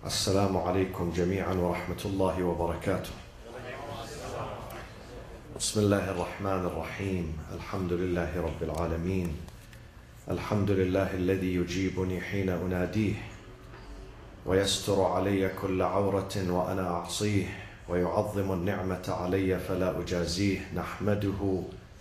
السلام عليكم جميعا ورحمة الله وبركاته. بسم الله الرحمن الرحيم. الحمد لله رب العالمين. الحمد لله الذي يجيبني حين أناديه ويستر علي كل عورة وأنا أعصيه ويعظم النعمة علي فلا أجازيه. نحمده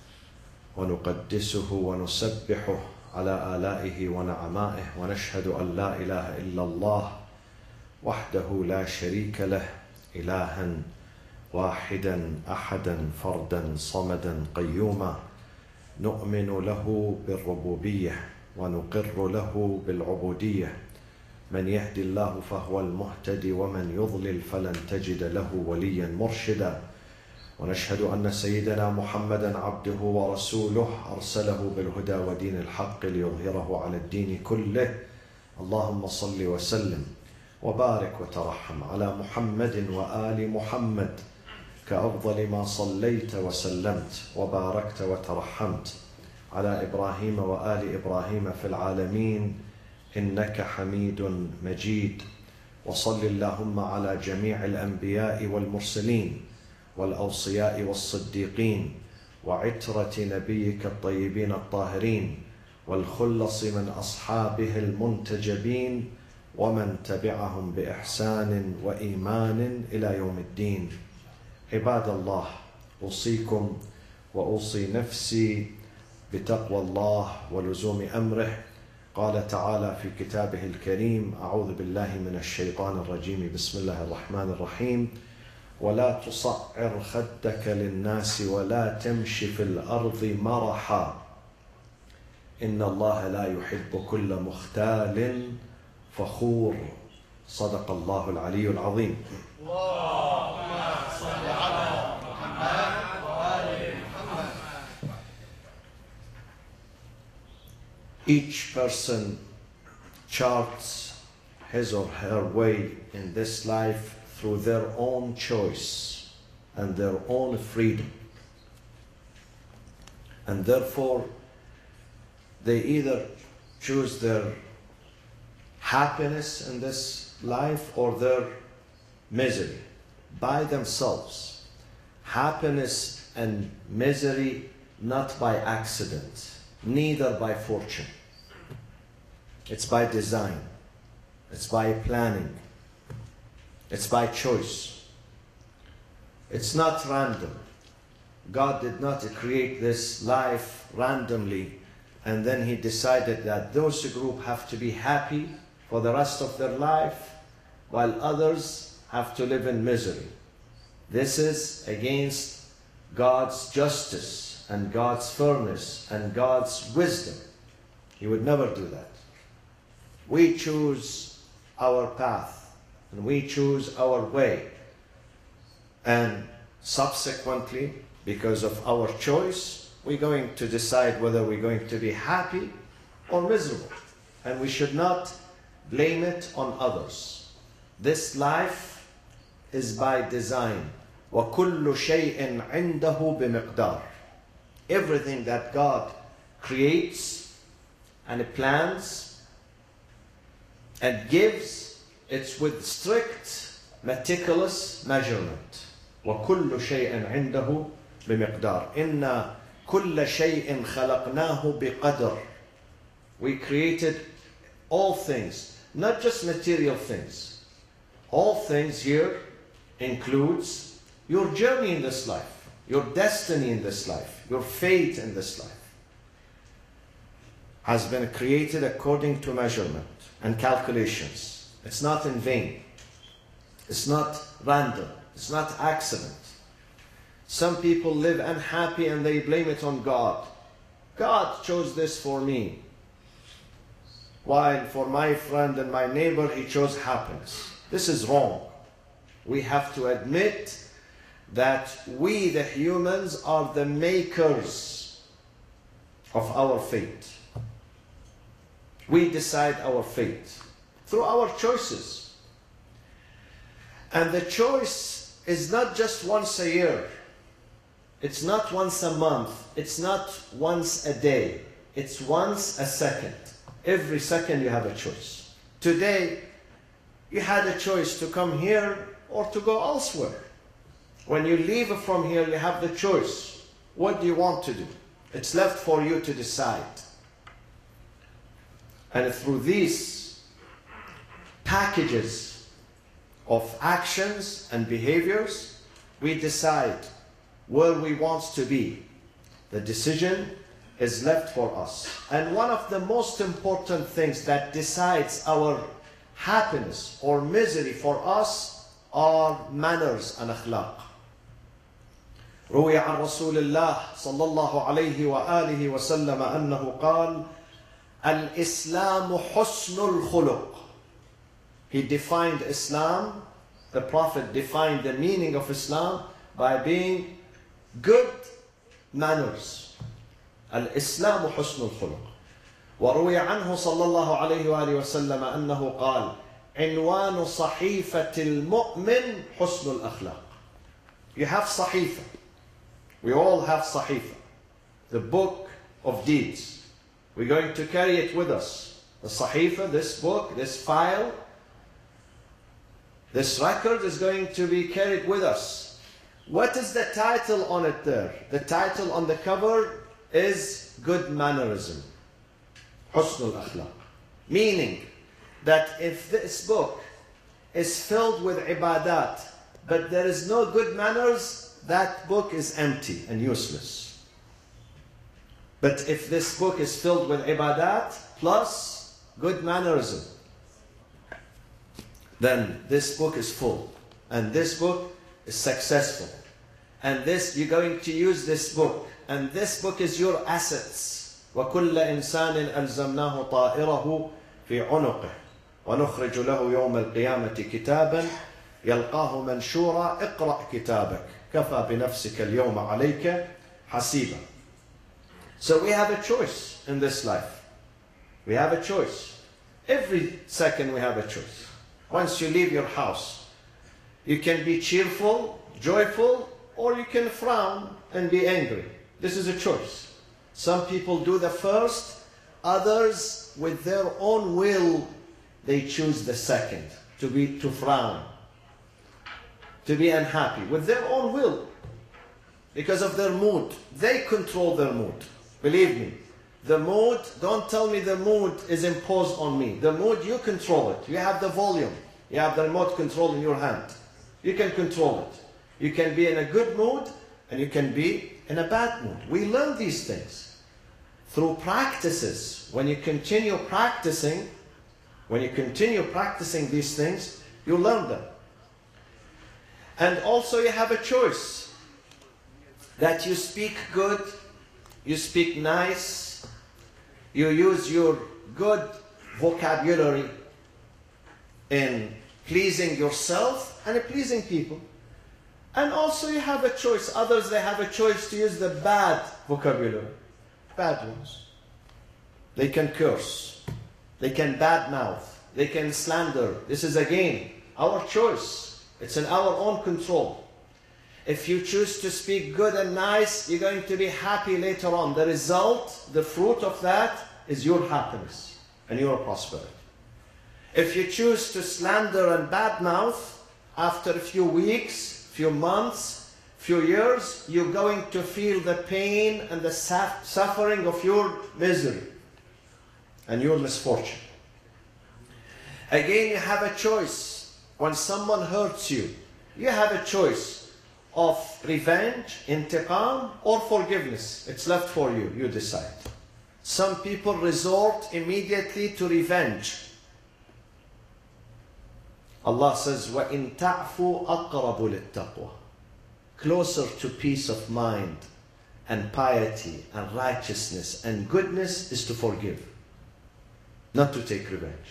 ونقدسه ونسبحه على آلائه ونعمائه ونشهد أن لا إله إلا الله وحده لا شريك له إلها واحدا أحدا فردا صمدا قيوما. نؤمن له بالربوبية ونقر له بالعبودية. من يهدي الله فهو المهتدي ومن يضلل فلن تجد له وليا مرشدا. ونشهد أن سيدنا محمدا عبده ورسوله أرسله بالهدى ودين الحق ليظهره على الدين كله. اللهم صل وسلم وبارك وترحم على محمد وآل محمد كأفضل ما صليت وسلمت وباركت وترحمت على إبراهيم وآل إبراهيم في العالمين إنك حميد مجيد. وصل اللهم على جميع الأنبياء والمرسلين والأوصياء والصديقين وعترة نبيك الطيبين الطاهرين والخلص من أصحابه المنتجبين ومن تبعهم بإحسان وإيمان إلى يوم الدين. عباد الله، أوصيكم وأوصي نفسي بتقوى الله ولزوم أمره. قال تعالى في كتابه الكريم: أعوذ بالله من الشيطان الرجيم، بسم الله الرحمن الرحيم: ولا تصعر خدك للناس ولا تمش في الأرض مرحا إن الله لا يحب كل مختال فخور. صدق الله العلي العظيم. اللهم صل على محمد وآل محمد. Each person charts his or her way in this life through their own choice and their own freedom. And therefore, they either choose their happiness in this life or their misery by themselves. Happiness and misery not by accident, neither by fortune. It's by design. It's by planning. It's by choice. It's not random. God did not create this life randomly and then He decided that those group have to be happy for the rest of their life while others have to live in misery. This is against God's justice and God's fairness and God's wisdom. He would never do that. We choose our path and we choose our way, and subsequently, because of our choice, we're going to decide whether we're going to be happy or miserable, and we should not blame it on others. This life is by design. وَكُلُّ شَيْءٍ عِنْدَهُ بِمِقْدَارٍ. Everything that God creates and plans and gives, it's with strict, meticulous measurement. وَكُلُّ شَيْءٍ عِنْدَهُ بِمِقْدَارٍ. إِنَّا كُلَّ شَيْءٍ خَلَقْنَاهُ بِقَدْرٍ. We created all things, not just material things. All things here includes your journey in this life, your destiny in this life, your fate in this life has been created according to measurement and calculations. It's not in vain. It's not random. It's not accident. Some people live unhappy and they blame it on God. God chose this for me, while for my friend and my neighbor, he chose happiness. This is wrong. We have to admit that we, the humans, are the makers of our fate. We decide our fate through our choices. And the choice is not just once a year. It's not once a month. It's not once a day. It's once a second. Every second you have a choice. Today, You had a choice to come here or to go elsewhere. When you leave from here, you have the choice. What do you want to do? It's left for you to decide. And through these packages of actions and behaviors, we decide where we want to be. The decision is left for us. And one of the most important things that decides our happiness or misery for us are manners and akhlaq. روي عن رسول الله صلى الله عليه وآله وسلم أنه قال الإسلام حسن الخلق. He defined Islam, the Prophet defined the meaning of Islam by being good manners. الإسلام حسن الخلق. وروي عنه صلى الله عليه وآله وسلم أنه قال عنوان صحيفة المؤمن حسن الأخلاق. You have صحيفة. We all have صحيفة, the book of deeds. We're going to carry it with us. The صحيفة, this book, this file, this record is going to be carried with us. What is the title on it there? The title on the cover is Good Mannerism. حسن الأخلاق. Meaning that if this book is filled with ibadat, but there is no good manners, that book is empty and useless. But if this book is filled with ibadat plus good mannerism, then this book is full. And this book is successful. And this, you're going to use this book. And this book is your assets. وَكُلَّ إِنسَانٍ أَلْزَمْنَاهُ طَائِرَهُ فِي عُنُقِهِ وَنُخْرِجُ لَهُ يَوْمَ الْقِيَامَةِ كِتَابًا يَلْقَاهُ مَنْشُورًا اقْرَأْ كِتَابَكَ كَفَى بِنَفْسِكَ الْيَوْمَ عَلَيْكَ حَسِيبًا. So we have a choice in this life. We have a choice. Every second we have a choice. Once you leave your house, you can be cheerful, joyful, or you can frown and be angry. This is a choice. Some people do the first, others with their own will, they choose the second, to frown, to be unhappy, with their own will, because of their mood. They control their mood. Believe me, the mood, don't tell me the mood is imposed on me. The mood, you control it. You have the volume. You have the remote control in your hand. You can control it. You can be in a good mood and you can be in a bad mood. We learn these things through practices. When you continue practicing these things, you learn them. And also you have a choice that you speak good, you speak nice, you use your good vocabulary in pleasing yourself and pleasing people. And also you have a choice. Others, they have a choice to use the bad vocabulary. Bad ones. They can curse. They can badmouth. They can slander. This is again our choice. It's in our own control. If you choose to speak good and nice, you're going to be happy later on. The result, the fruit of that is your happiness and your prosperity. If you choose to slander and badmouth, after a few weeks, few months, few years, you're going to feel the pain and the suffering of your misery and your misfortune. Again, you have a choice. When someone hurts you, you have a choice of revenge, intiqam, or forgiveness. It's left for you. You decide. Some people resort immediately to revenge. Allah says, وَإِن تَعْفُوا أَقْرَبُ لِلتَّقْوَى. Closer to peace of mind and piety and righteousness and goodness is to forgive, not to take revenge.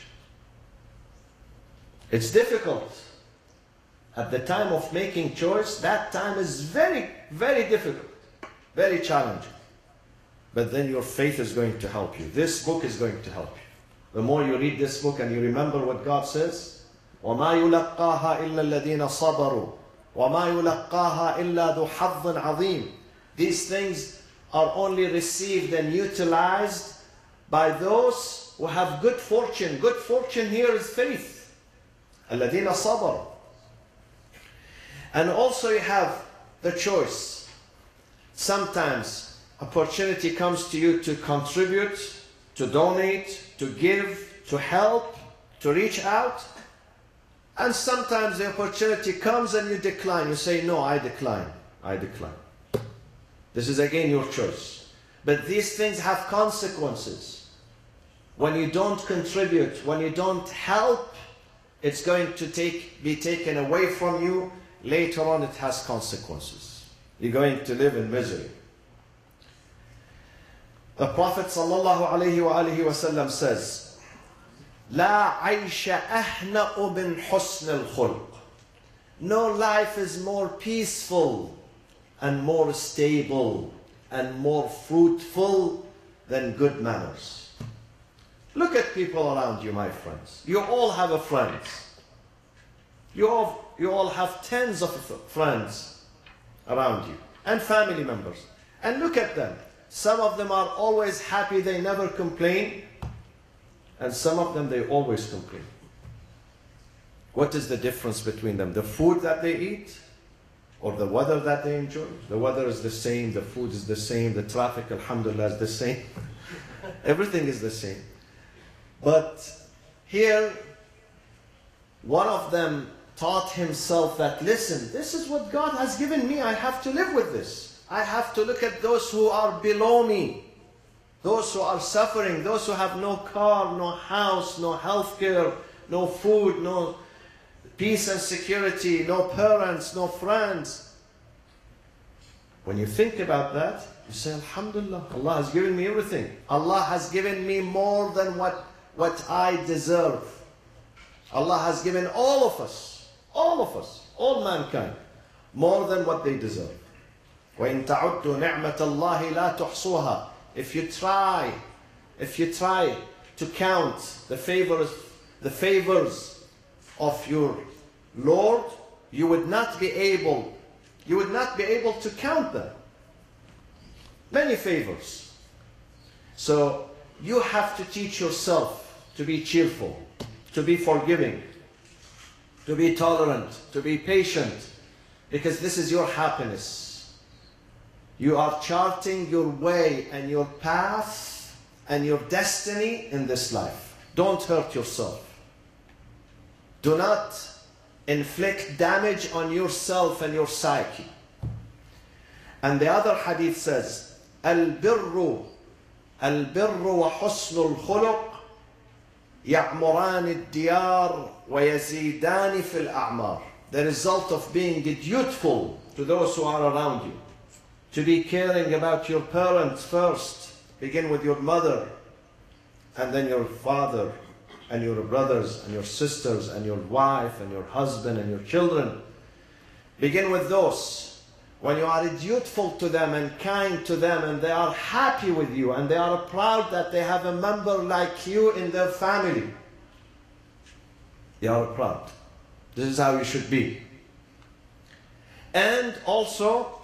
It's difficult. At the time of making choice, that time is very, very difficult, very challenging. But then your faith is going to help you. This book is going to help you. The more you read this book and you remember what God says, وَمَا يُلَقَّاهَا إِلَّا الَّذِينَ صَبَرُوا وَمَا يُلَقَّاهَا إِلَّا ذُو حَظٍّ عَظِيمٍ. These things are only received and utilized by those who have good fortune. Good fortune here is faith. الذين صبروا. And also you have the choice. Sometimes opportunity comes to you to contribute, to donate, to give, to help, to reach out. And sometimes the opportunity comes and you decline. You say, no, I decline. I decline. This is again your choice. But these things have consequences. When you don't contribute, when you don't help, it's going to be taken away from you. Later on it has consequences. You're going to live in misery. The Prophet ﷺ says, لا عيش أهنأ من حسن الخلق. No life is more peaceful and more stable and more fruitful than good manners. Look at people around you, my friends. You all have a friend. You all have tens of friends around you and family members. And look at them. Some of them are always happy, they never complain. And some of them, they always complain. What is the difference between them? The food that they eat or the weather that they enjoy? The weather is the same, the food is the same, the traffic, alhamdulillah, is the same. Everything is the same. But here, one of them taught himself that, listen, this is what God has given me. I have to live with this. I have to look at those who are below me. Those who are suffering, those who have no car, no house, no health care, no food, no peace and security, no parents, no friends. When you think about that, you say, alhamdulillah, Allah has given me everything. Allah has given me more than what I deserve. Allah has given all of us, all mankind, more than what they deserve. وَإِن تَعُدُّوا نِعْمَةَ اللَّهِ لَا تُحْصُوهَا. If you try to count the favors of your Lord, you would not be able to count them. Many favors. So you have to teach yourself to be cheerful, to be forgiving, to be tolerant, to be patient, because this is your happiness. You are charting your way and your path and your destiny in this life. Don't hurt yourself. Do not inflict damage on yourself and your psyche. And the other hadith says, البر وحسن الخلق يعمران الديار ويزيدان في الأعمار. The result of being dutiful to those who are around you. To be caring about your parents first. Begin with your mother, and then your father, and your brothers, and your sisters, and your wife, and your husband, and your children. Begin with those. When you are dutiful to them and kind to them, and they are happy with you, and they are proud that they have a member like you in their family, they are proud. This is how you should be. And also,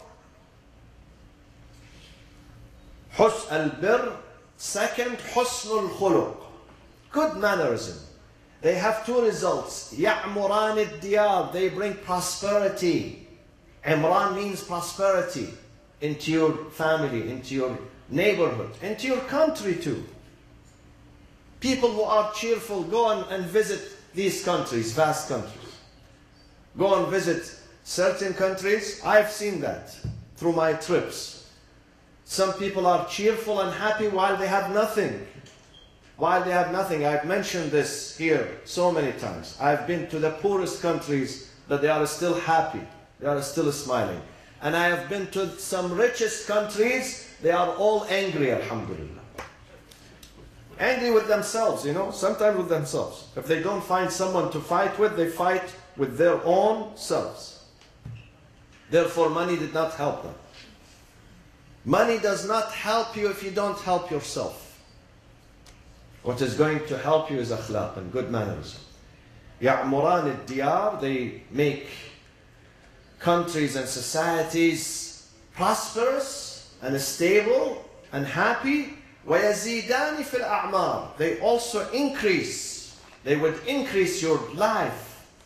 البر, second, حسن الخلق, good mannerism. They have two results. يعمران الديار, they bring prosperity. Imran means prosperity into your family, into your neighborhood, into your country too. People who are cheerful, go on and visit these countries, vast countries. Go and visit certain countries. I've seen that through my trips. Some people are cheerful and happy while they have nothing. While they have nothing. I've mentioned this here so many times. I've been to the poorest countries, but they are still happy. They are still smiling. And I have been to some richest countries, they are all angry, alhamdulillah. Angry with themselves, sometimes with themselves. If they don't find someone to fight with, they fight with their own selves. Therefore, money did not help them. Money does not help you if you don't help yourself. What is going to help you is akhlaq and good manners. يعمران الديار, they make countries and societies prosperous and stable and happy. وَيَزِيدَانِ فِي الْأَعْمَارِ, they also increase. They would increase your life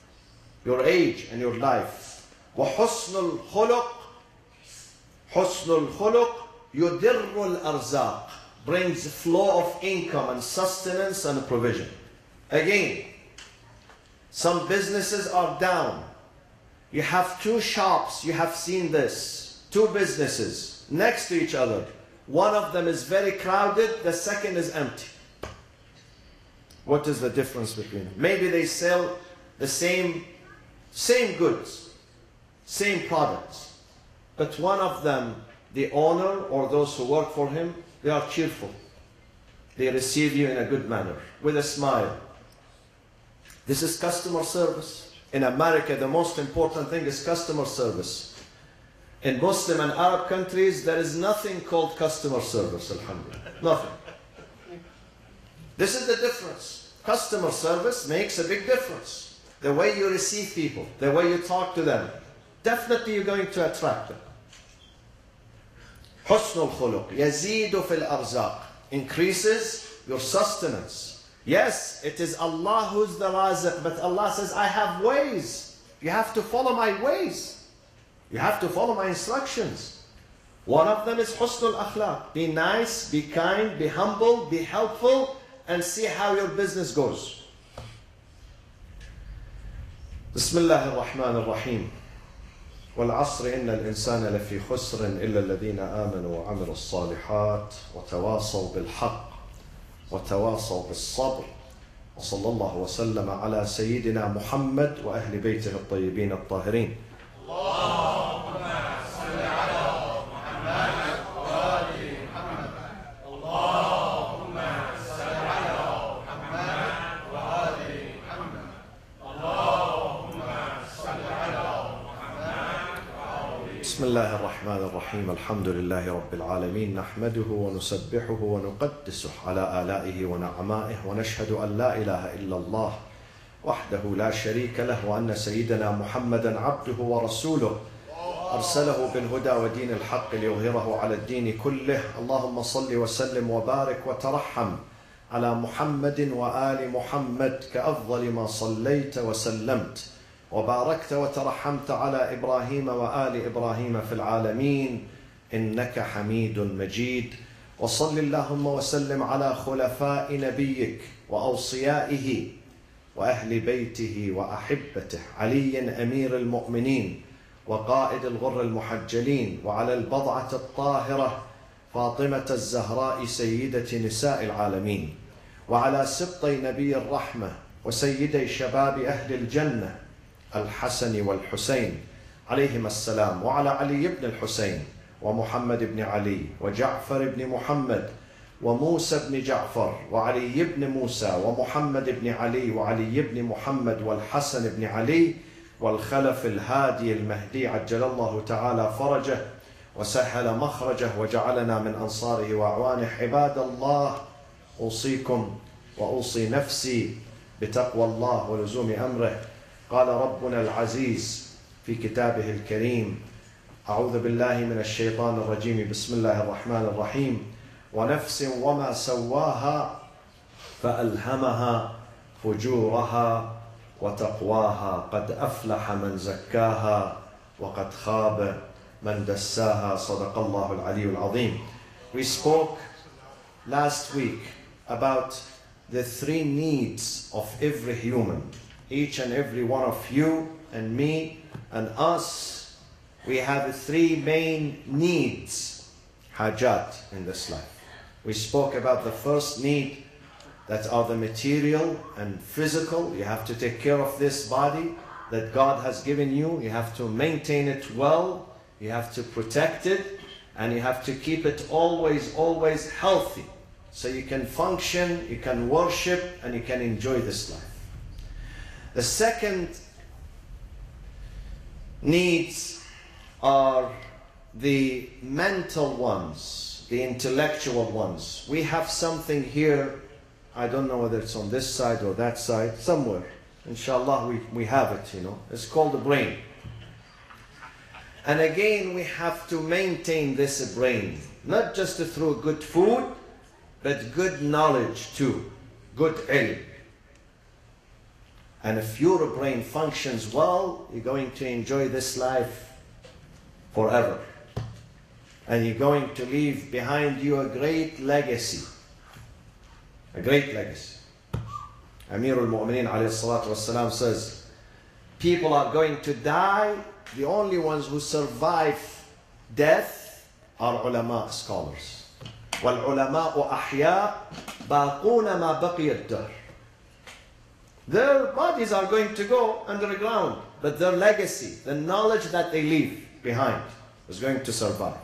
your age and your life. وحسن الخلق حسن الخلق يدر الأرزاق, brings flow of income and sustenance and provision. Again, some businesses are down. You have two shops, you have seen this, two businesses next to each other. One of them is very crowded, the second is empty. What is the difference between them? Maybe they sell the same goods, same products, but one of them, the owner or those who work for him, they are cheerful. They receive you in a good manner, with a smile. This is customer service. In America, the most important thing is customer service. In Muslim and Arab countries, there is nothing called customer service, alhamdulillah. Nothing. This is the difference. Customer service makes a big difference. The way you receive people, the way you talk to them, definitely you're going to attract them. حسن الخلق يزيد في الأرزاق, increases your sustenance. Yes, it is Allah who's the Raziq, but Allah says, I have ways. You have to follow my ways. You have to follow my instructions. One of them is حسن الأخلاق. Be nice, be kind, be humble, be helpful, and see how your business goes. بسم الله الرحمن الرحيم. والعصر إن الإنسان لفي خسر إلا الذين آمنوا وعملوا الصالحات وتواصوا بالحق وتواصوا بالصبر وصلى الله وسلم على سيدنا محمد وأهل بيته الطيبين الطاهرين. اللهم صل على محمد وآل محمد. اللهم صل على محمد وآل محمد. اللهم صل على بسم الله الرحمن الرحيم. الحمد لله رب العالمين، نحمده ونسبحه ونقدسه على آلائه ونعمائه، ونشهد أن لا إله إلا الله وحده لا شريك له، وأن سيدنا محمدا عبده ورسوله أرسله بالهدى ودين الحق ليظهره على الدين كله. اللهم صل وسلم وبارك وترحم على محمد وآل محمد كأفضل ما صليت وسلمت وباركت وترحمت على إبراهيم وآل إبراهيم في العالمين إنك حميد مجيد. وصل اللهم وسلم على خلفاء نبيك وأوصيائه وأهل بيته وأحبته، علي أمير المؤمنين وقائد الغر المحجلين، وعلى البضعة الطاهرة فاطمة الزهراء سيدة نساء العالمين، وعلى سبطي نبي الرحمة وسيدي شباب أهل الجنة الحسن والحسين عليهما السلام، وعلى علي بن الحسين ومحمد بن علي وجعفر بن محمد وموسى بن جعفر وعلي بن موسى ومحمد بن علي وعلي بن محمد والحسن بن علي والخلف الهادي المهدي عجل الله تعالى فرجه وسهل مخرجه وجعلنا من أنصاره وأعوانه. عباد الله، أوصيكم وأوصي نفسي بتقوى الله ولزوم أمره. قال ربنا العزيز في كتابه الكريم: أعوذ بالله من الشيطان الرجيم، بسم الله الرحمن الرحيم. ونفس وما سواها فألهمها فجورها وتقواها قد أفلح من زكاها وقد خاب من دساها. صدق الله العلي العظيم. We spoke last week about the three needs of every human. Each and every one of you and me and us, we have three main needs, hajat, in this life. We spoke about the first need, that are the material and physical. You have to take care of this body that God has given you. You have to maintain it well. You have to protect it. And you have to keep it always healthy. So you can function, you can worship, and you can enjoy this life. The second needs are the mental ones, the intellectual ones. We have something here, I don't know whether it's on this side or that side, somewhere. Inshallah, we have it, you know. It's called the brain. And again, we have to maintain this brain, not just through good food, but good knowledge too, good ilm. And if your brain functions well, you're going to enjoy this life forever. And you're going to leave behind you a great legacy. A great legacy. Amir al-Mu'mineen alayhi salatu wassalam says, people are going to die. The only ones who survive death are ulama, scholars. وَالْعُلَمَاءُ أَحْيَاء بَاقُونَ مَا بَقِيَ الدَّهْرِ. Their bodies are going to go underground, but their legacy, the knowledge that they leave behind, is going to survive.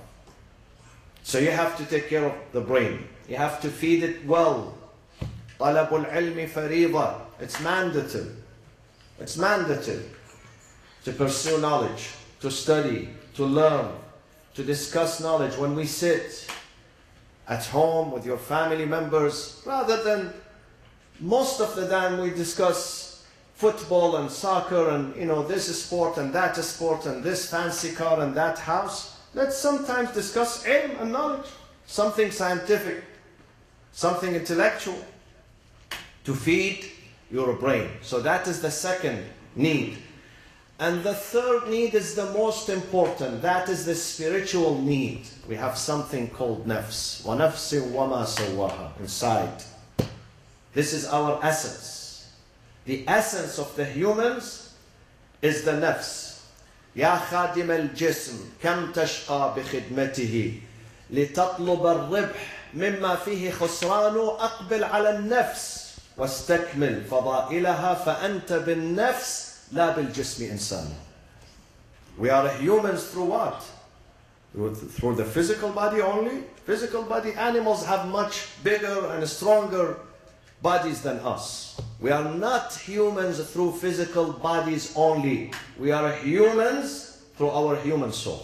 So you have to take care of the brain. You have to feed it well. طَلَبُ الْعِلْمِ فَرِيضًا. It's mandatory. It's mandatory to pursue knowledge, to study, to learn, to discuss knowledge. When we sit at home with your family members, rather than most of the time we discuss football and soccer and this sport and that sport and this fancy car and that house, let's sometimes discuss ilm and knowledge, something scientific, something intellectual, to feed your brain. So that is the second need. And the third need is the most important. That is the spiritual need. We have something called nafs. وَنَفْسٍ وَمَا سَوَّاهَا inside. This is our essence. The essence of the humans is the nafs. يا خادم الجسم كم تشقى بخدمته لتطلب الربح مما فيه خسران أقبل على النفس واستكمل فضائلها فأنت بالنفس لا بالجسم إنسان. We are humans through what? Through the physical body only? Physical body. Animals have much bigger and stronger bodies than us. We are not humans through physical bodies only. We are humans through our human soul.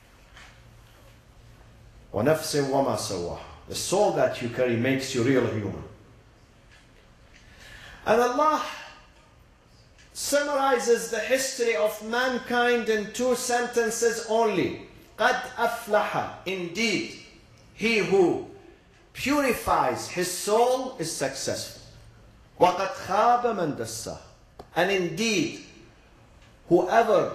وَنَفْسٍ وَمَا سَوَّاهَا. The soul that you carry makes you real human. And Allah summarizes the history of mankind in 2 sentences only. قَدْ أَفْلَحَ. Indeed, he who purifies his soul is successful. وَقَدْ خَابَ مَنْ دَسَّاهَا. And indeed, whoever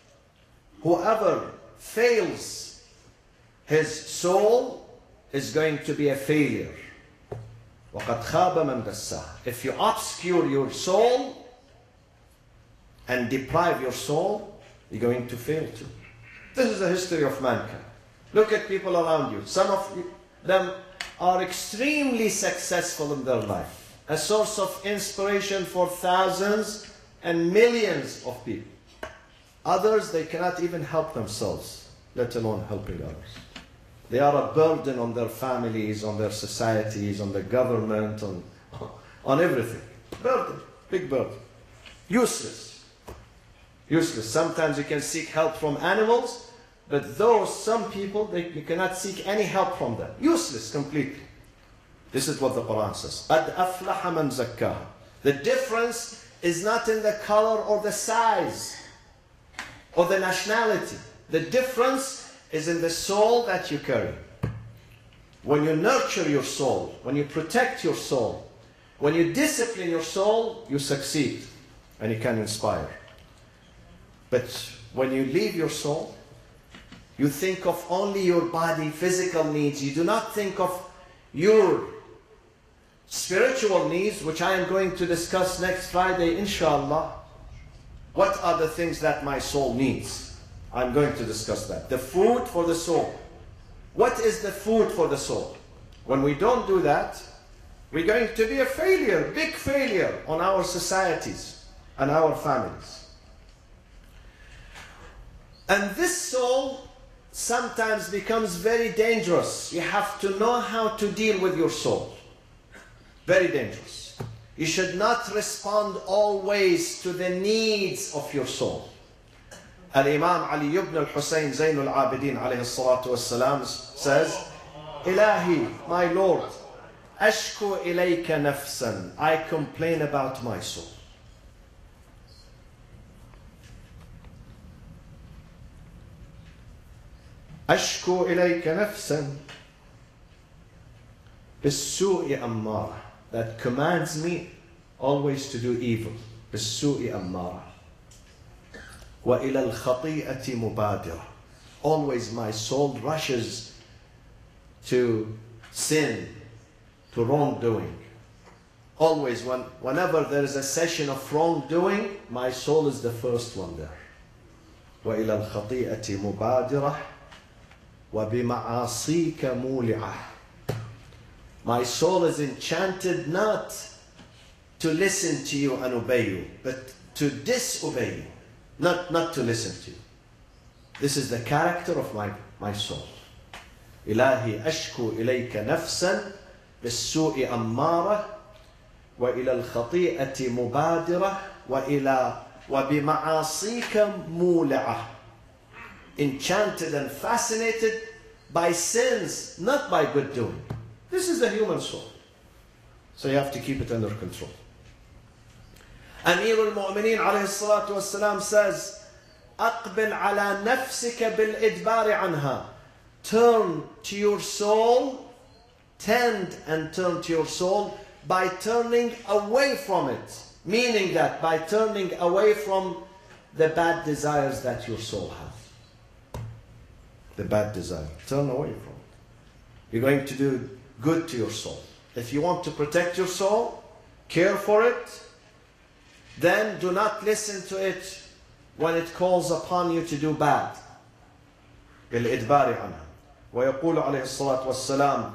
fails his soul is going to be a failure. وَقَدْ خَابَ مَنْ دَسَّاهَا. If you obscure your soul and deprive your soul, you're going to fail too. This is the history of mankind. Look at people around you. Some of them are extremely successful in their life, a source of inspiration for thousands and millions of people. Others, they cannot even help themselves, let alone helping others. They are a burden on their families, on their societies, on the government, on everything. Burden, big burden. Useless. Useless. Sometimes you can seek help from animals, but some people, you cannot seek any help from them. Useless completely. This is what the Quran says. قَدْ أَفْلَحَ مَنْ زَكَّاهَا. The difference is not in the color or the size or the nationality. The difference is in the soul that you carry. When you nurture your soul, when you protect your soul, when you discipline your soul, you succeed and you can inspire. But when you leave your soul, you think of only your body, physical needs. You do not think of your spiritual needs, which I am going to discuss next Friday, inshallah. What are the things that my soul needs? I'm going to discuss that. The food for the soul. What is the food for the soul? When we don't do that, we're going to be a failure, big failure on our societies and our families. And this soul sometimes becomes very dangerous. You have to know how to deal with your soul. Very dangerous. You should not respond always to the needs of your soul. Al-Imam Ali ibn al-Husayn Zayn al-Abidin alayhi salatu wassalam says, Ilahi, my Lord, ashku ilayka nafsan. I complain about my soul. أشكو إليك نفسا بالسوء أمارة, that commands me always to do evil. بالسوء أمارة وإلى الخطيئة مبادرة. Always my soul rushes to sin, to wrongdoing. Always, whenever there is a session of wrongdoing, my soul is the first one there. وإلى الخطيئة مبادرة وبمعاصيك مولعة. My soul is enchanted not to listen to you and obey you, but to disobey you, not to listen to you. This is the character of my soul. إلهي أشكو إليك نفسا بالسوء أمارة وإلى الخطيئة مبادرة وبمعاصيك مولعة. Enchanted and fascinated by sins, not by good doing. This is the human soul. So you have to keep it under control. Amir al-Mu'mineen alayhi salatu wassalam says, أقبل على نفسك بالإدبار عنها. Turn to your soul, tend and turn to your soul by turning away from it. Meaning that by turning away from the bad desires that your soul has. The bad desire. Turn away from it. You're going to do good to your soul. If you want to protect your soul, care for it, then do not listen to it when it calls upon you to do bad. بالإدبار عنها. ويقول عليه الصلاة والسلام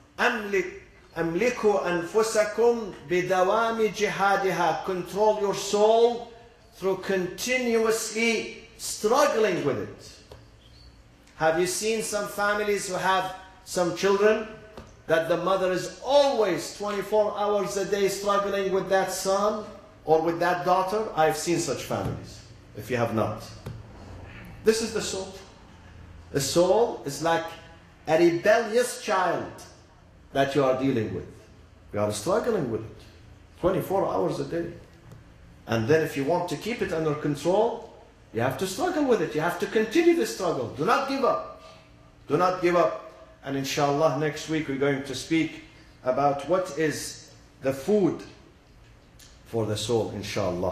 أملكوا أنفسكم بدوام جهادها. Control your soul through continuously struggling with it. Have you seen some families who have some children that the mother is always 24 hours a day struggling with that son or with that daughter? I've seen such families, if you have not. This is the soul. The soul is like a rebellious child that you are dealing with. You are struggling with it 24 hours a day. And then if you want to keep it under control, you have to struggle with it. You have to continue the struggle. Do not give up. Do not give up. And inshallah next week we're going to speak about what is the food for the soul, inshallah.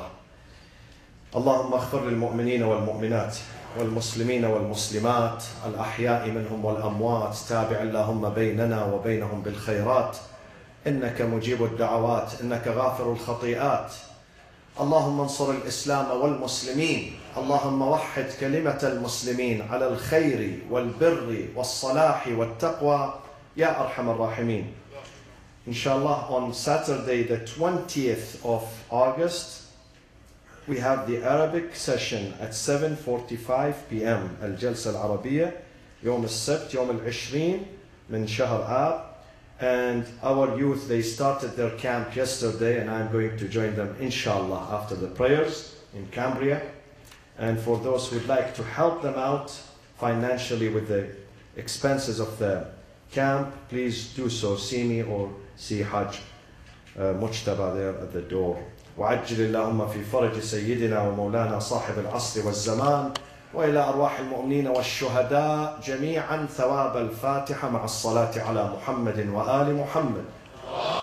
اللهم اغفر للمؤمنين والمؤمنات والمسلمين والمسلمات الأحياء منهم والأموات تابع اللهم بيننا وبينهم بالخيرات إنك مجيب الدعوات إنك غافر الخطيئات. اللهم انصر الإسلام والمسلمين. اللهم وحد كلمة المسلمين على الخير والبر والصلاح والتقوى يا أرحم الراحمين. Inshallah, on Saturday the 20th of August we have the Arabic session at 7:45 p.m. الجلسة العربية يوم السبت يوم 20 من شهر آب. And our youth, they started their camp yesterday and I'm going to join them inshallah after the prayers in Cambria. And for those who would like to help them out financially with the expenses of the camp, please do so. See me or see Hajj Mujtaba there at the door. وعجل اللهم في فرج سيدنا ومولانا صاحب العصر والزمان وإلى أرواح المؤمنين والشهداء جميعا ثواب الفاتحة مع الصلاة على محمد وآل محمد.